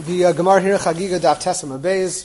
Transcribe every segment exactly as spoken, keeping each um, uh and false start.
The uh, Gemara here, Chagiga Daf Tesam Abayz.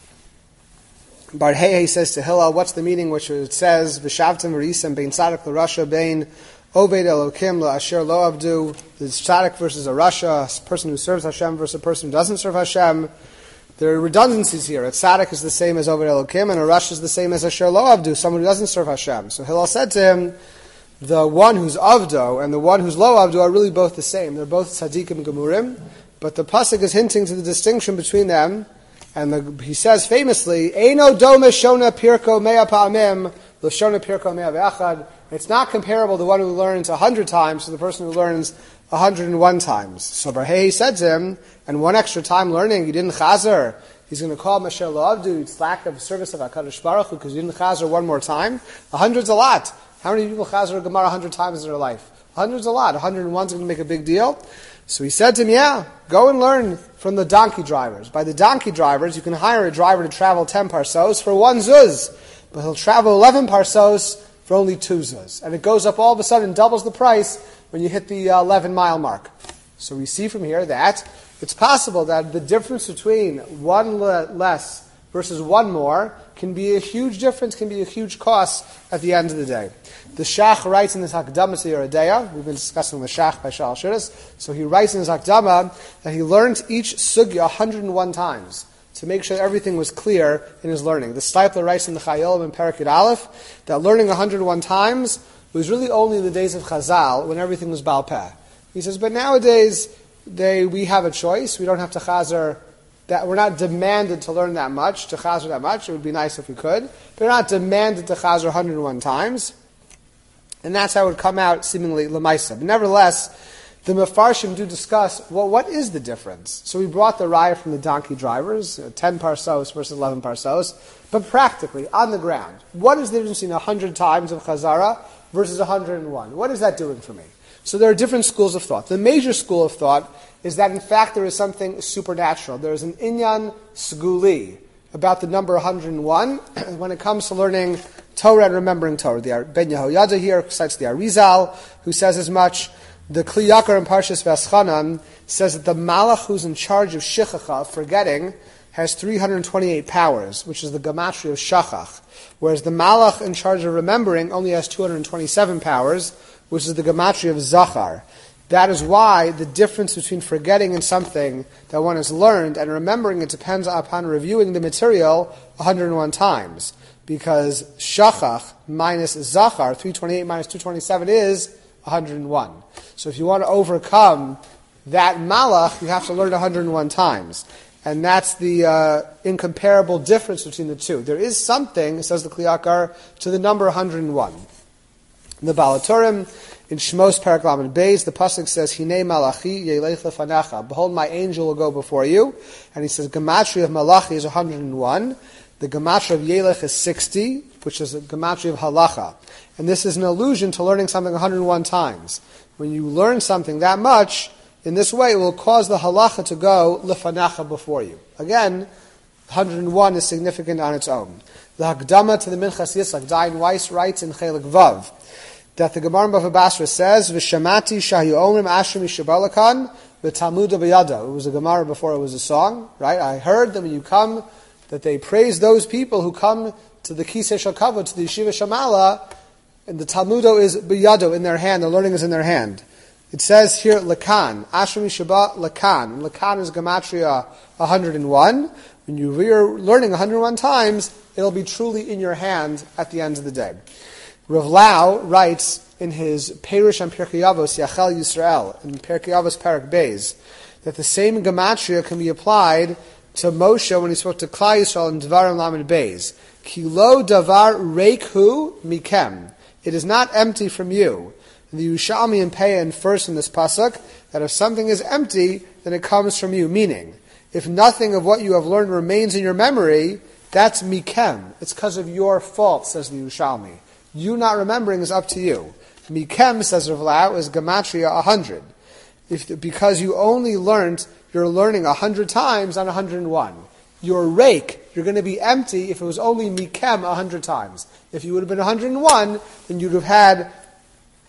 Bar Hei says to Hillel, what's the meaning which it says, V'shavtim v'risem bein tzadik l'rasha bein Obed Elokim la'asher lo avdu. The tzadik versus a rasha, a person who serves Hashem versus a person who doesn't serve Hashem. There are redundancies here. A tzadik is the same as Obed Elokim, and a rasha is the same as asher lo avdu, someone who doesn't serve Hashem. So Hillel said to him, the one who's avdo and the one who's lo avdu are really both the same. They're both tzadikim gemurim. But the pasuk is hinting to the distinction between them, and the, he says famously, "Eino dome shona pirko mea pa'amim l'shona pirko mea ve'achad." It's not comparable to the one who learns a hundred times to the person who learns a hundred and one times. So Bar Hei said to him, and one extra time learning, you didn't chazer. He's going to call Masher Lo'avdu. It's lack of service of Hakadosh Baruch Hu because you didn't chazer one more time. A hundred's a lot. How many people chazer a Gemara a hundred times in their life? A hundred's a lot. A hundred and one's going to make a big deal. So he said to him, yeah, go and learn from the donkey drivers. By the donkey drivers, you can hire a driver to travel ten parsos for one zuz, but he'll travel eleven parsos for only two zuz. And it goes up all of a sudden, doubles the price when you hit the uh, eleven mile mark. So we see from here that it's possible that the difference between one le- less versus one more can be a huge difference, can be a huge cost at the end of the day. The Shach writes in his Hakdama to Yeridea, we've been discussing the Shach by Shal Shudas, so he writes in his Hakdama that he learned each sugya one hundred and one times to make sure everything was clear in his learning. The Steipler writes in the Chayolim in Parakid Aleph that learning one hundred and one times was really only in the days of Chazal when everything was Baal Peh. He says, but nowadays they we have a choice. We don't have to chazer. That we're not demanded to learn that much, to chazer that much. It would be nice if we could. But we're not demanded to chazer one hundred and one times. And that's how it would come out seemingly lemaisa. But nevertheless, the Mefarshim do discuss, well, what is the difference? So we brought the raya from the donkey drivers, uh, ten parsos versus eleven parsos. But practically, on the ground, what is the difference between one hundred times of chazara versus one hundred and one? What is that doing for me? So there are different schools of thought. The major school of thought is that in fact there is something supernatural. There is an inyan sguli about the number one hundred and one when it comes to learning Torah and remembering Torah. The Ben Yehoyada here cites the Arizal, who says as much. The Kli Yakar in Parshas V'aschanan says that the Malach who's in charge of Shichacha, forgetting, has three hundred twenty-eight powers, which is the Gematria of Shachach, whereas the Malach in charge of remembering only has two hundred twenty-seven powers, which is the Gematria of Zachar. That is why the difference between forgetting in something that one has learned and remembering it depends upon reviewing the material one hundred and one times. Because Shachach minus Zachar, three hundred twenty-eight minus two hundred twenty-seven is one hundred and one. So if you want to overcome that Malach, you have to learn one hundred and one times. And that's the uh, incomparable difference between the two. There is something, says the Kli Yakar, to the number one hundred and one. In the Balaturim, in Shmos Parak Lamed Beis, the pasuk says, "Hinei Malachi yelech lefanecha." Behold, my angel will go before you. And he says, Gematria of Malachi is one hundred and one. The Gematria of Yelech is sixty, which is a Gematria of Halacha. And this is an allusion to learning something one hundred and one times. When you learn something that much, in this way, it will cause the Halacha to go lefanecha before you. Again, one hundred and one is significant on its own. The Hakdama to the Minchas Yitzchak, Dayan Weiss writes in Chelik Vav, that the Gemara in Bava Basra says, "V'shamati shahi omrim ashrim yishabalakan v'talmuda b'yada." It was a Gemara before it was a song, right? I heard that when you come, that they praise those people who come to the Kisei Shel Kavod, to the Yeshiva Shamala, and the Talmudo is b'yado, in their hand. The learning is in their hand. It says here lakan ashrim yishaba lakan. Lakan is gematria one hundred and one. When you are learning one hundred and one times, it'll be truly in your hand at the end of the day. Rav Lau writes in his Perush on Pirkei Avos Yachal Yisrael in Pirkei Avos Parak Beis that the same gematria can be applied to Moshe when he spoke to Klal Yisrael in Devarim Lamed Beis. Ki lo davar reikhu mikem. It is not empty from you. The Yerushalmi and Peah infers in this pasuk that if something is empty, then it comes from you. Meaning, if nothing of what you have learned remains in your memory, that's mikem. It's because of your fault, says the Yerushalmi. You not remembering is up to you. Mikem, says Rav Lau, is gematria one hundred. If, because you only learned, you're learning one hundred times on one hundred and one. Your rake, you're going to be empty if it was only mikem one hundred times. If you would have been one hundred and one, then you'd have had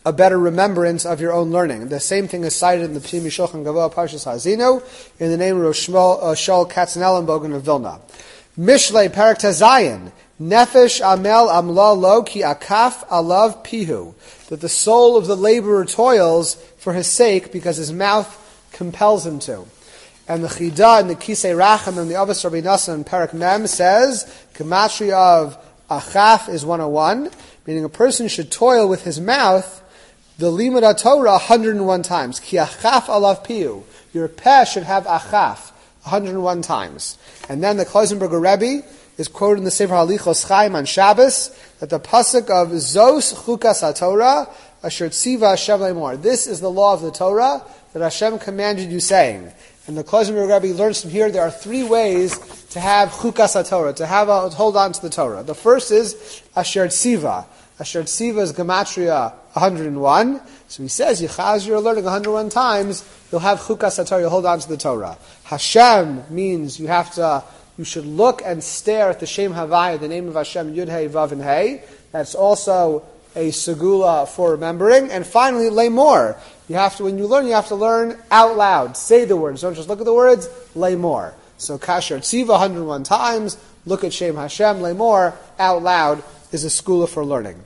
a better remembrance of your own learning. The same thing is cited in the Pnimi Shulchan Gavoha Parshas Ha'azinu in the name of Rosh Shmuel, uh, Shaul Katzenellenbogen of Vilna. Mishlei Parak Tazayin, Nefesh Amel Amla Lo Ki Akaf Alav Pihu, that the soul of the laborer toils for his sake because his mouth compels him to. And the Chida and the Kisei Racham and the Avos Rabbi Nassan and Parak Mem says, Gematria of Achaf is one oh one, meaning a person should toil with his mouth, the Limud Torah one hundred one times. Ki Achaf Alav Pihu. Your peh should have Achaf one hundred one times. And then the Kloisenberger Rebbe is quoted in the Sefer Halichos Chaim on Shabbos that the pasuk of Zos Chukas HaTorah Asher Tziva Hashem Lemor. This is the law of the Torah that Hashem commanded you, saying. And the Kloisenberger Rebbe learns from here there are three ways to have Chukas HaTorah, to have a, hold on to the Torah. The first is Asher Tziva. Asher Tziva is Gematria one hundred one. So he says, Yichaz, you're learning one hundred one times, you'll have Chukas HaTorah, you'll hold on to the Torah. Hashem means you have to, you should look and stare at the Shem Havaya, the name of Hashem, Yud Hey, Vav, and Hey. That's also a segula for remembering. And finally, lay more. You have to, when you learn, you have to learn out loud. Say the words. Don't just look at the words, lay more. So Kasher Tziva one hundred one times, look at Shem Hashem, lay more, out loud, is a segula for learning.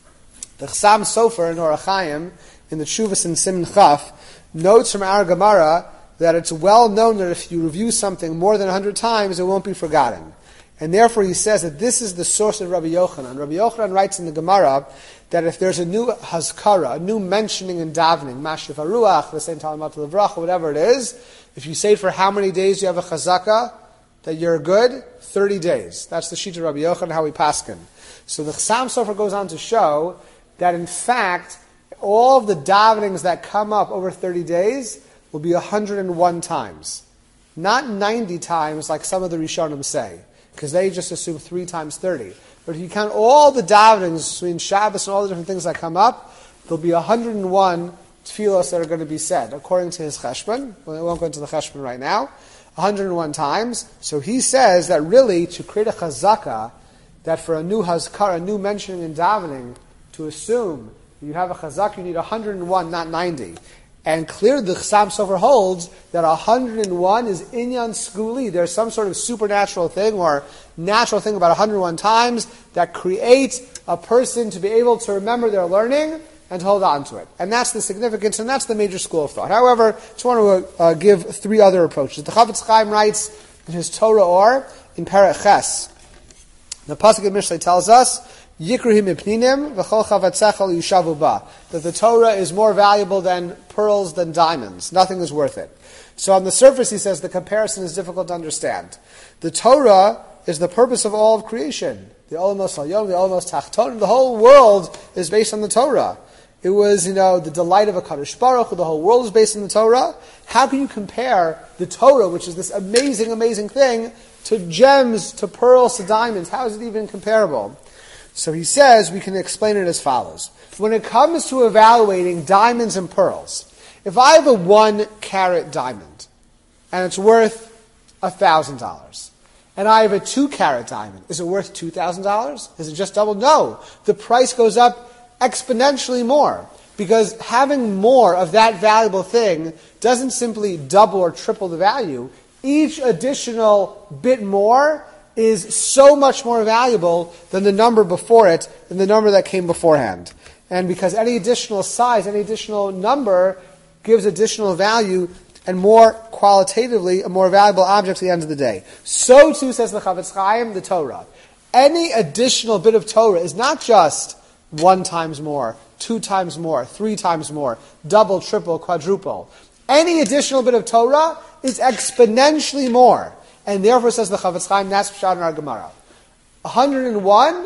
The Chassam Sofer in Orach Chaim, in the Tshuvas in Siman Chaf, notes from our Gemara that it's well known that if you review something more than one hundred times, it won't be forgotten. And therefore he says that this is the source of Rabbi Yochanan. Rabbi Yochanan writes in the Gemara that if there's a new hazkara, a new mentioning in davening, Mashif HaRuach, the same Talamat Levrach, whatever it is, if you say for how many days you have a chazaka, that you're good, thirty days. That's the sheet of Rabbi Yochanan, how we paskin. So the Chassam Sofer goes on to show that in fact, all of the davenings that come up over thirty days will be one hundred one times. Not ninety times like some of the Rishonim say, because they just assume three times thirty. But if you count all the davenings between Shabbos and all the different things that come up, there'll be one hundred one tefillos that are going to be said, according to his cheshbon. Well, I won't go into the cheshbon right now. one hundred one times. So he says that really, to create a chazaka, that for a new hazkar, a new mentioning in davening, to assume you have a chazak, you need one hundred one, not ninety. And clearly the Chassam Sofer holds that one hundred one is inyan skuli. There's some sort of supernatural thing or natural thing about one hundred one times that creates a person to be able to remember their learning and to hold on to it. And that's the significance, and that's the major school of thought. However, I just want to uh, give three other approaches. The Chavetz Chaim writes in his Torah Or, in Perek Ches, the Pasuk of Mishlei tells us, Yikruhim ipninim v'chol chavatzechel yishavu ba. That the Torah is more valuable than pearls, than diamonds. Nothing is worth it. So on the surface, he says, the comparison is difficult to understand. The Torah is the purpose of all of creation. The Olamos Halyom, the Olamos Tachton, the whole world is based on the Torah. It was, you know, the delight of a Kadosh Baruch Hu. The whole world is based on the Torah. How can you compare the Torah, which is this amazing, amazing thing, to gems, to pearls, to diamonds? How is it even comparable? So he says we can explain it as follows. When it comes to evaluating diamonds and pearls, if I have a one carat diamond and it's worth a thousand dollars, and I have a two carat diamond, is it worth two thousand dollars? Is it just double? No. The price goes up exponentially more, because having more of that valuable thing doesn't simply double or triple the value. Each additional bit more is so much more valuable than the number before it, than the number that came beforehand. And because any additional size, any additional number gives additional value and more qualitatively a more valuable object at the end of the day. So too, says the Chavetz Chaim, the Torah. Any additional bit of Torah is not just one times more, two times more, three times more, double, triple, quadruple. Any additional bit of Torah is exponentially more. And therefore, says the Chavetz Chaim, that's Pshat in our Gemara. one hundred one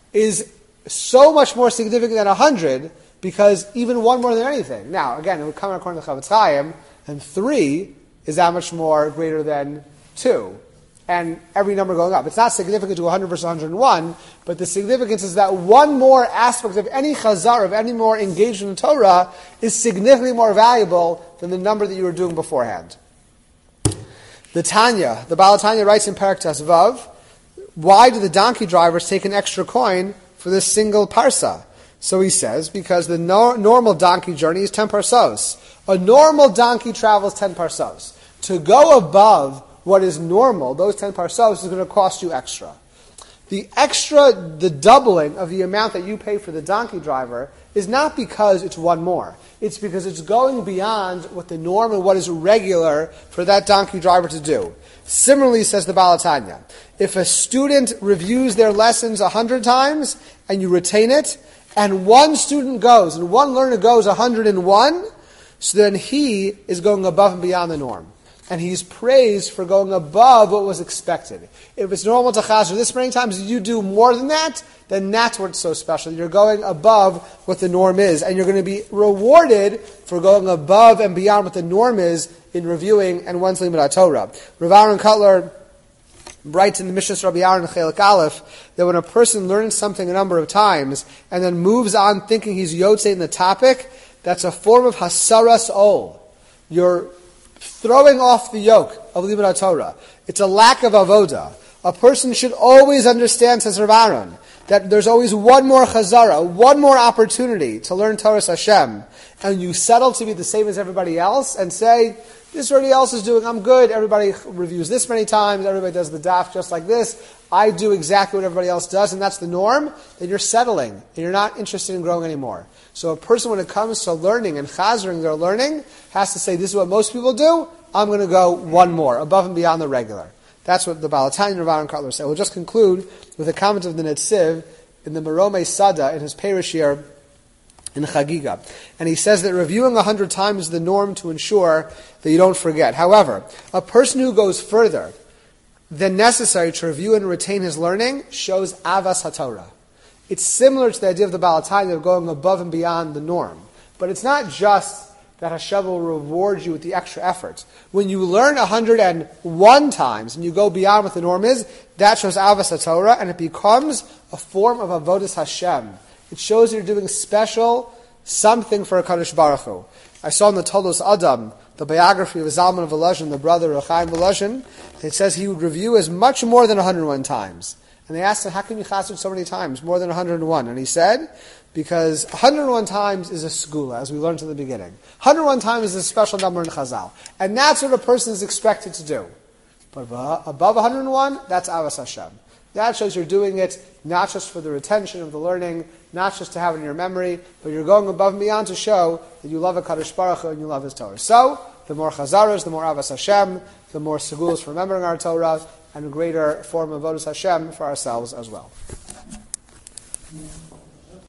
is so much more significant than one hundred, because even one more than anything. Now, again, it would come according to the Chavetz Chaim, and three is that much more greater than two. And every number going up. It's not significant to one hundred versus one hundred one, but the significance is that one more aspect of any chazar, of any more engagement in Torah, is significantly more valuable than the number that you were doing beforehand. The Tanya, the Baal Tanya writes in Perek Tesvav, why do the donkey drivers take an extra coin for this single parsa? So he says, because the no- normal donkey journey is ten parsos. A normal donkey travels ten parsos. To go above what is normal, those ten parsos, is going to cost you extra. The extra, the doubling of the amount that you pay for the donkey driver is not because it's one more. It's because it's going beyond what the norm and what is regular for that donkey driver to do. Similarly, says the Baal HaTanya, if a student reviews their lessons a hundred times and you retain it, and one student goes, and one learner goes a hundred and one, so then he is going above and beyond the norm. And he's praised for going above what was expected. If it's normal to chazer this many times, and you do more than that, then that's what's so special. You're going above what the norm is, and you're going to be rewarded for going above and beyond what the norm is in reviewing and one's limud Torah. Rav Aaron Kotler writes in the Mishnah Rabbi Aaron Chelik Aleph that when a person learns something a number of times and then moves on thinking he's yotze in the topic, that's a form of hasaras ol. You're throwing off the yoke of limud Torah. It's a lack of avoda. A person should always understand, says Rav Aaron, that there's always one more chazara, one more opportunity to learn Torah Hashem, and you settle to be the same as everybody else and say, this everybody else is doing, I'm good, everybody reviews this many times, everybody does the daf just like this, I do exactly what everybody else does, and that's the norm, then you're settling, and you're not interested in growing anymore. So a person, when it comes to learning and chazering their learning, has to say, this is what most people do, I'm going to go one more, above and beyond the regular. That's what the Baal HaTanya and Rav Aaron Kotler say. We'll just conclude with a comment of the Netziv in the Meromei Sada in his Perush here in Chagiga. And he says that reviewing a hundred times is the norm to ensure that you don't forget. However, a person who goes further than necessary to review and retain his learning shows avas haTorah. It's similar to the idea of the Baal HaTanya of going above and beyond the norm. But it's not just that Hashem will reward you with the extra effort. When you learn one hundred one times and you go beyond what the norm is, that shows avas haTorah, and it becomes a form of avodas Hashem. It shows you're doing special something for HaKadosh Baruch Hu. I saw in the Toldos Adam, the biography of Zalman of Volozhin, the brother of Chaim Volozhin, it says he would review as much more than one hundred one times. And they asked him, how can you chassid so many times, more than one hundred one? And he said, because one hundred one times is a skula, as we learned in the beginning. one hundred one times is a special number in Chazal. And that's what a person is expected to do. But above one hundred one, that's avas Hashem. That shows you're doing it not just for the retention of the learning, not just to have it in your memory, but you're going above and beyond to show that you love HaKadosh Baruch Hu and you love His Torah. So, the more chazaras, the more avas Hashem, the more segulas for remembering our Torah, and a greater form of avodas Hashem for ourselves as well.